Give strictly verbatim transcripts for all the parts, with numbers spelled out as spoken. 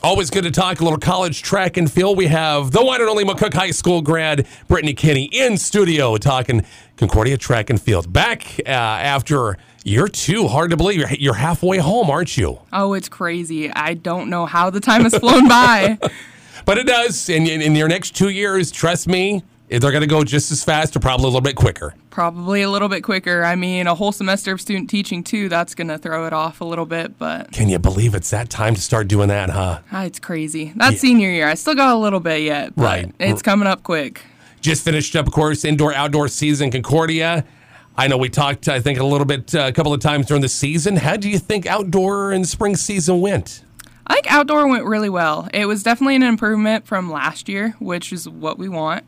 Always good to talk a little college track and field. We have the one and only McCook High School grad, Brittany Kinney, in studio talking Concordia track and field. Back uh, after year two. Hard to believe. You're, you're halfway home, aren't you? Oh, it's crazy. I don't know how the time has flown by. But it does. In, in, in your next two years, trust me, they're going to go just as fast or probably a little bit quicker. Probably a little bit quicker. I mean, a whole semester of student teaching, too, that's going to throw it off a little bit. But can you believe it's that time to start doing that, huh? Ah, it's crazy. That's Yeah. senior year. I still got a little bit yet, but Right. it's coming up quick. Just finished up, of course, indoor-outdoor season in Concordia. I know we talked, I think, a little bit, uh, a couple of times during the season. How do you think outdoor and spring season went? I think outdoor went really well. It was definitely an improvement from last year, which is what we want.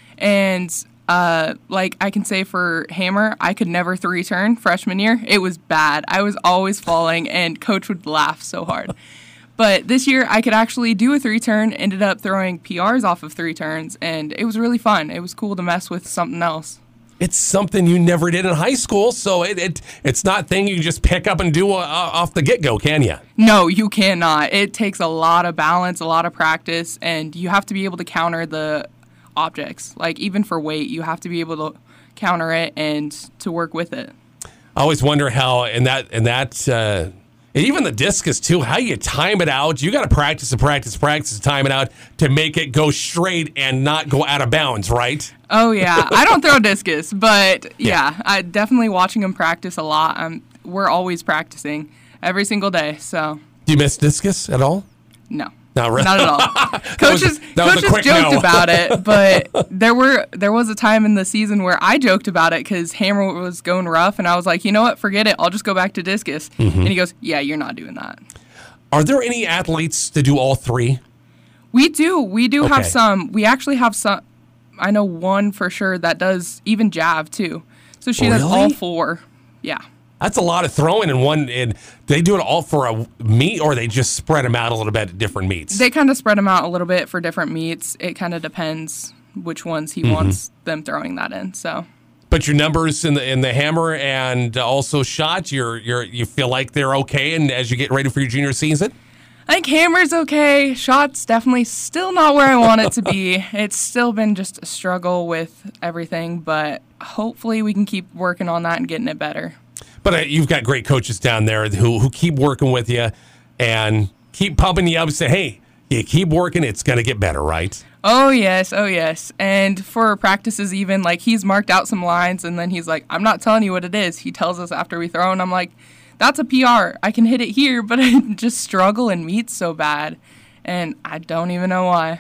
And uh, like I can say for Hammer, I could never three turn freshman year. It was bad. I was always falling, and coach would laugh so hard. But this year, I could actually do a three turn. Ended up throwing P Rs off of three turns, and it was really fun. It was cool to mess with something else. It's something you never did in high school, so it, it it's not thing you can just pick up and do uh, off the get-go, can you? No, you cannot. It takes a lot of balance, a lot of practice, and you have to be able to counter the objects. Like, even for weight, you have to be able to counter it and to work with it. I always wonder how, in that, in that, uh, and even the discus too, how you time it out. You got to practice and practice, practice, time it out to make it go straight and not go out of bounds, right? Oh, yeah. I don't throw discus, but yeah, Yeah. I definitely watching them practice a lot. Um, we're always practicing every single day, so Do you miss discus at all? no. Not really. Not at all. was- Coaches, that was a coaches quick joked no. about it, but there were there was a time in the season where I joked about it because Hammer was going rough, and I was like, you know what, forget it. I'll just go back to discus. Mm-hmm. And he goes, yeah, you're not doing that. Are there any athletes to do all three? We do. We do Okay. have some. We actually have some. I know one for sure that does even jav too. So she does all Really? four. Yeah. That's a lot of throwing in one. And they do it all for a meet, or they just spread them out a little bit at different meets? They kind of spread them out a little bit for different meets. It kind of depends which ones he Mm-hmm. wants them throwing that in. So. But your numbers in the in the hammer and also shot, you're you're you feel like they're okay, and as you get ready for your junior season. I think hammer's okay. Shot's definitely still not where I want it to be. It's still been just a struggle with everything, but hopefully we can keep working on that and getting it better. But uh, you've got great coaches down there who who keep working with you and keep pumping you up and say, hey, you keep working, it's going to get better, right? Oh, yes. Oh, yes. And for practices even, like, he's marked out some lines, and then he's like, I'm not telling you what it is. He tells us after we throw, and I'm like, that's a P R. I can hit it here, but I just struggle and meet so bad, and I don't even know why.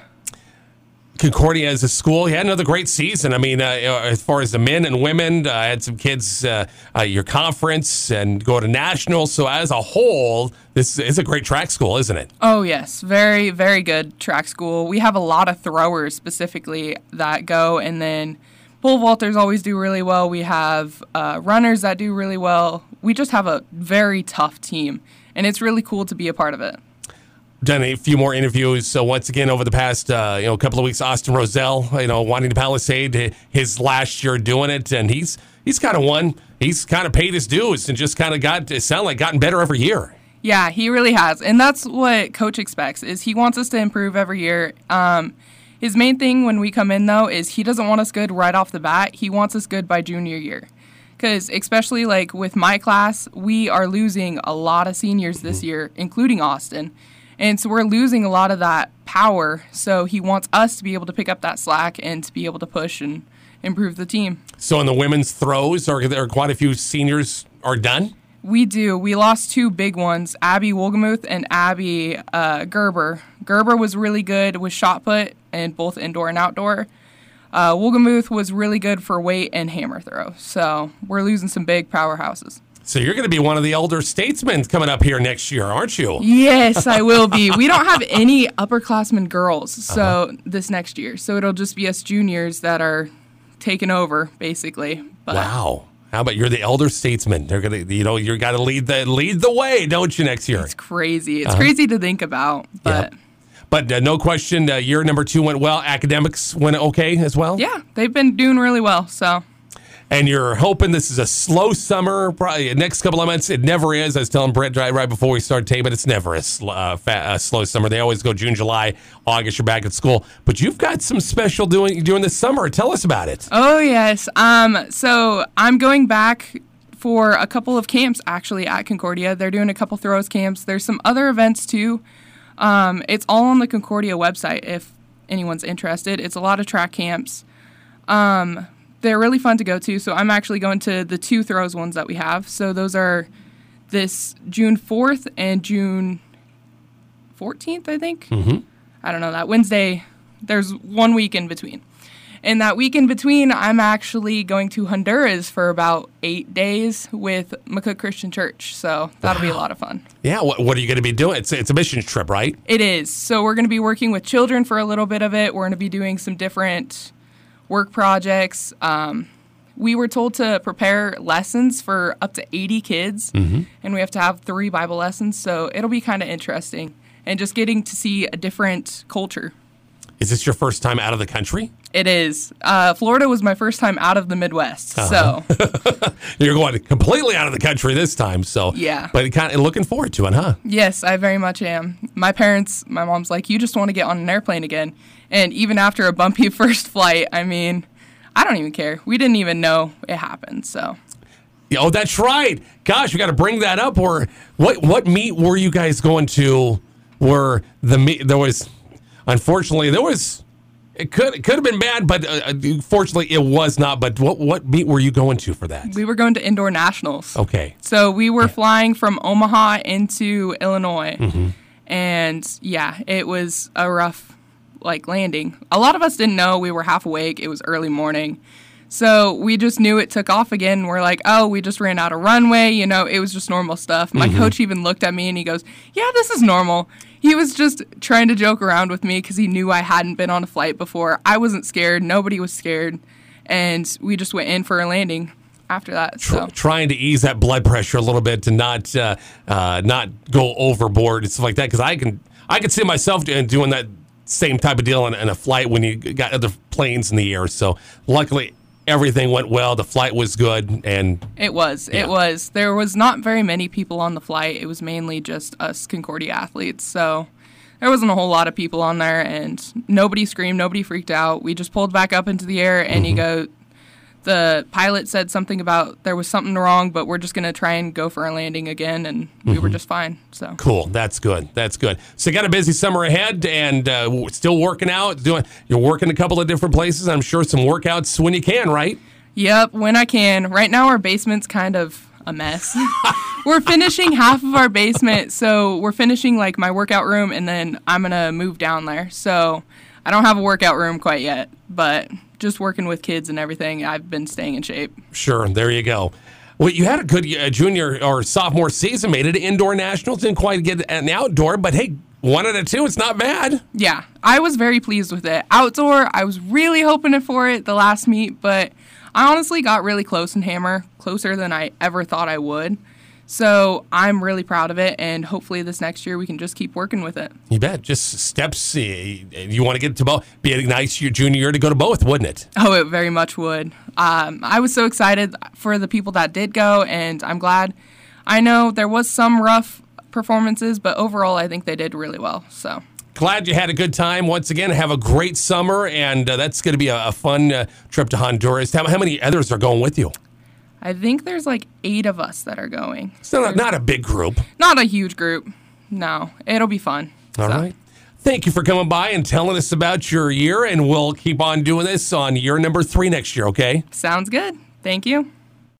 Concordia as a school, you had another great season. I mean, uh, as far as the men and women, uh, I had some kids, uh, uh, your conference, and go to nationals. So as a whole, this is a great track school, isn't it? Oh, yes. Very, very good track school. We have a lot of throwers specifically that go, and then pole vaulters always do really well. We have uh, runners that do really well. We just have a very tough team, and it's really cool to be a part of it. Done a few more interviews. So once again, over the past uh, you know couple of weeks, Austin Roselle, you know, wanting to Palisade, his last year doing it, and he's he's kind of won. He's kind of paid his dues and just kind of got it sound like gotten better every year. Yeah, he really has, and that's what Coach expects. Is he wants us to improve every year. Um, his main thing when we come in though is he doesn't want us good right off the bat. He wants us good by junior year. Because especially like with my class, we are losing a lot of seniors this year, including Austin. And so we're losing a lot of that power. So he wants us to be able to pick up that slack and to be able to push and improve the team. So in the women's throws, are there quite a few seniors are done? We do. We lost two big ones, Abby Wolgemuth and Abby uh, Gerber. Gerber was really good with shot put and both indoor and outdoor. Uh, Wolgemuth was really good for weight and hammer throw. So we're losing some big powerhouses. So you're going to be one of the elder statesmen coming up here next year, aren't you? Yes, I will be. We don't have any upperclassmen girls so uh-huh. this next year. So it'll just be us juniors that are taking over, basically. But wow. How about you're the elder statesman? They're gonna, you know, you got to lead the lead the way, don't you, next year? It's crazy. It's uh-huh. crazy to think about, but... Yep. But uh, no question, uh, year number two went well. Academics went okay as well? Yeah, they've been doing really well, so... And you're hoping this is a slow summer, probably the next couple of months. It never is. I was telling Brett right, right before we started taping, it's never a, sl- uh, fa- a slow summer. They always go June, July, August, you're back at school. But you've got some special doing doing this summer. Tell us about it. Oh, yes. Um, so I'm going back for a couple of camps, actually, at Concordia. They're doing a couple throws camps. There's some other events, too. Um, it's all on the Concordia website if anyone's interested. It's a lot of track camps. Um... They're really fun to go to, so I'm actually going to the two throws ones that we have. So those are this June fourth and June fourteenth, I think. Mm-hmm. I don't know, that Wednesday, there's one week in between. And that week in between, I'm actually going to Honduras for about eight days with McCook Christian Church, so that'll wow. be a lot of fun. Yeah, what, what are you going to be doing? It's, it's a missions trip, right? It is. So we're going to be working with children for a little bit of it. We're going to be doing some different work projects. Um, we were told to prepare lessons for up to eighty kids, mm-hmm. and we have to have three Bible lessons, so it'll be kind of interesting, and just getting to see a different culture. Is this your first time out of the country? It is. Uh, Florida was my first time out of the Midwest, uh-huh. so. You're going completely out of the country this time, so. Yeah. But kind of looking forward to it, huh? Yes, I very much am. My parents, my mom's like, you just want to get on an airplane again. And even after a bumpy first flight, I mean, I don't even care. We didn't even know it happened, so. Oh, that's right. Gosh, we got to bring that up. Or what what meet were you guys going to where the meet, there was, unfortunately, there was, it could it could have been bad, but uh, fortunately it was not. But what, what meet were you going to for that? We were going to Indoor Nationals. Okay. So we were yeah. flying from Omaha into Illinois. Mm-hmm. And yeah, it was a rough like landing. A lot of us didn't know. We were half awake. It was early morning. So we just knew it took off again. We're like, oh, we just ran out of runway. You know, it was just normal stuff. My mm-hmm. coach even looked at me and he goes, yeah, this is normal. He was just trying to joke around with me because he knew I hadn't been on a flight before. I wasn't scared. Nobody was scared. And we just went in for a landing after that. So. Trying to ease that blood pressure a little bit to not uh, uh, not go overboard and stuff like that. Because I can, I can see myself doing that same type of deal on, on a flight when you got other planes in the air. So luckily everything went well. The flight was good. And it was. Yeah. It was. There was not very many people on the flight. It was mainly just us Concordia athletes. So there wasn't a whole lot of people on there, and nobody screamed. Nobody freaked out. We just pulled back up into the air, and mm-hmm. you go, the pilot said something about there was something wrong, but we're just going to try and go for a landing again, and we mm-hmm. were just fine. So cool. That's good. That's good. So you got a busy summer ahead, and uh, still working out. Doing you're working a couple of different places. I'm sure some workouts when you can, right? Yep, when I can. Right now, our basement's kind of a mess. We're finishing half of our basement, so we're finishing like my workout room, and then I'm gonna move down there. So I don't have a workout room quite yet, but just working with kids and everything, I've been staying in shape. Sure, there you go. Well, you had a good uh, junior or sophomore season, made it to indoor nationals, didn't quite get an outdoor, but hey, one out of two, it's not bad. Yeah, I was very pleased with it. Outdoor, I was really hoping for it the last meet, but I honestly got really close in Hammer, closer than I ever thought I would. So I'm really proud of it, and hopefully this next year we can just keep working with it. You bet. Just steps. Uh, you want to get to both. Be a nice your junior year to go to both, wouldn't it? Oh, it very much would. Um, I was so excited for the people that did go, and I'm glad. I know there was some rough performances, but overall I think they did really well. So glad you had a good time. Once again, have a great summer, and uh, that's going to be a, a fun uh, trip to Honduras. How, how many others are going with you? I think there's like eight of us that are going. So not, not a big group. Not a huge group. No, it'll be fun. All so. right. Thank you for coming by and telling us about your year, and we'll keep on doing this on year number three next year, okay? Sounds good. Thank you.